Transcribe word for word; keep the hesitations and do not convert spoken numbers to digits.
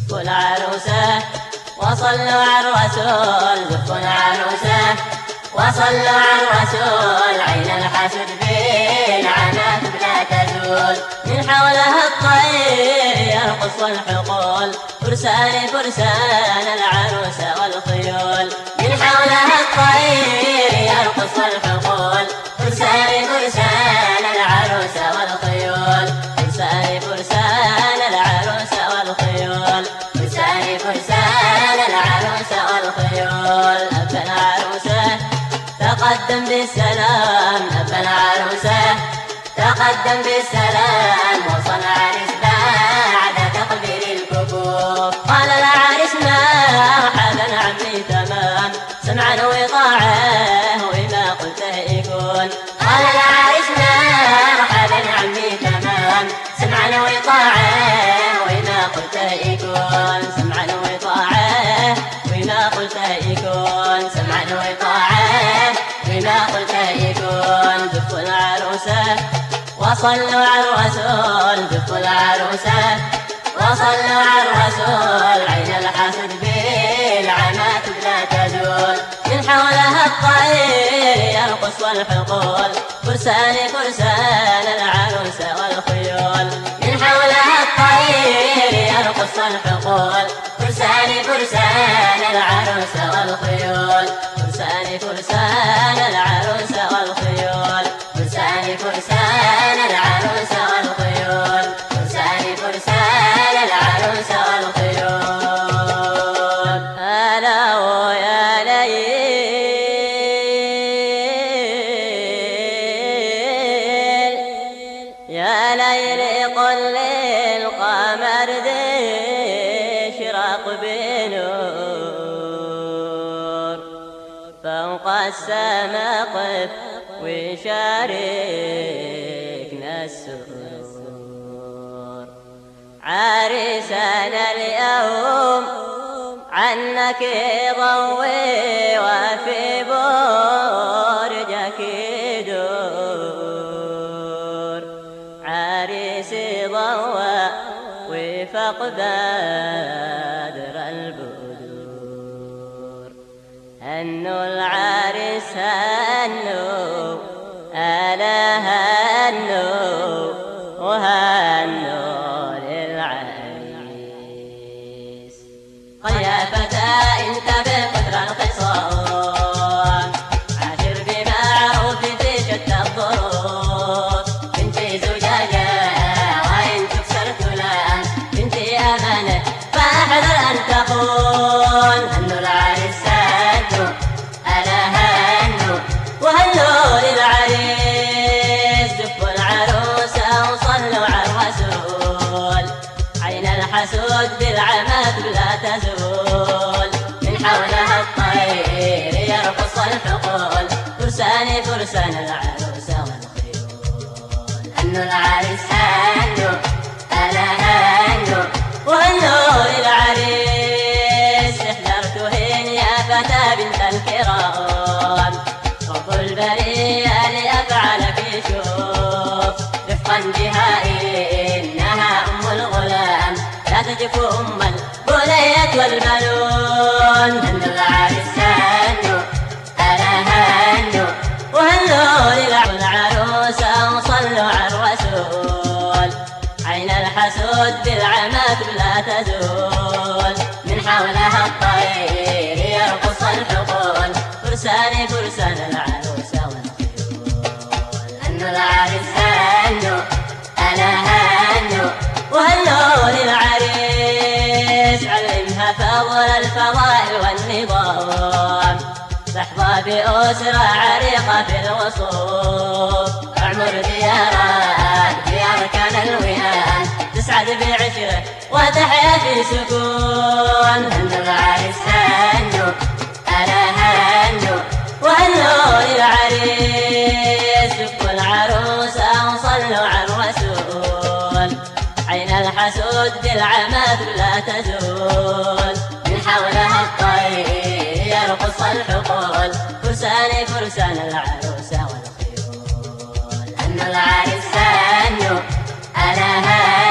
زفوا العروسة وصلوا على الرسول، زفوا العروسة وصلوا على الرسول، عين الحسد بالعنات لا تزول، من حولها الطير يرقص والحقول، فرسان فرسان العروسة والخيول، من حولها الطير يرقص والحقول، فرسان فرسان العروسة والخيول، فرسان فرسان العروسة والخيول، فرسان فرسان العروسة والخيول. أبا العروسة تقدم بالسلام، أبا العروسة تقدم بالسلام، وصل عريس بعد تقبيل الكفوف، قال العريس مرحبا عمي تمام، سمعا وطاعة وما قلته يكون، قال العريس مرحبا عمي تمام، سمعا وطاعة وما قلته يكون، سمعا وطاعة وما قلته يكون، سمعا وطاعة وما قلته يكون. زفوا العروسة وصلوا على الرسول، زفوا العروسة وصلوا على الرسول، عين الحسد بالعنات لا تزول، من حولها الطير يرقص والحقول، فرسان فرسان العروسة والخيول، من حولها الطير يرقص والحقول، فرسان فرسان العروسة والخيول، فرسان فرسان العروسة والخيول، فرسان فرسان العروسة والخيول، فرسان فرسان العروسة والخيول. هلا ويا ليل يا ليل قل للقمر ذي اشرق بنور، فوق السما قف وشاركنا السرور، عريسنا اليوم عنك يضوي وفي برجك يدور، عريس ضوى وفق بدر البدور، هنوا العريس هنوا ألا هنوا وهنوا للعريس، قل يا فتى انتبه قدر الخصام، عاشر بمعروف في شتى الظروف، بنتي زجاجة وإن تكسر تلام، بنتي أمانة فاحذر أن تخون، هنوا العريس هنوا ألا هنوا وهنوا للعريس، زفوا العروسة وصلوا على الرسول، عين الحسود بالعمات لا تزول، من حولها الطير يرقص الحقول، فرسان فرسان العروسة والخيول، هنوا العريس هنوا ألا هنوا وهنوا للعريس، احذرتهن يا فتى بنت الكرام، وكل برية لأفعلك شوف، رفقا بها إنها أم الغلام، لا تجف أم البنية والبنون، هنوا العريس هنوا ألا هنوا وهنوا للعروسة وصلوا على الرسول، عين الحسود بالعمات لا تزول، من حولها الطير يرقص الحقول، فرسان فرسان العروسة والخيول، هنوا العريس هنوا ألا هنوا وهنوا للعريس، علمها فضل الفضائل والنظام، تحظى بأسرة عريقة في الوصول، اعمر ديارات بأركان الوئام، تسعد بعشرة وتحيا في سكون، هنوا العريس هنوا ألا هنوا وهنوا للعريس، زفوا العروسة وصلوا على الرسول، عين الحسود بالعمات لا تزول، من حولها الطير يرقص الحقول، فرسان فرسان العروسة والخيول، هنوا العريس هنوا ألا هنوا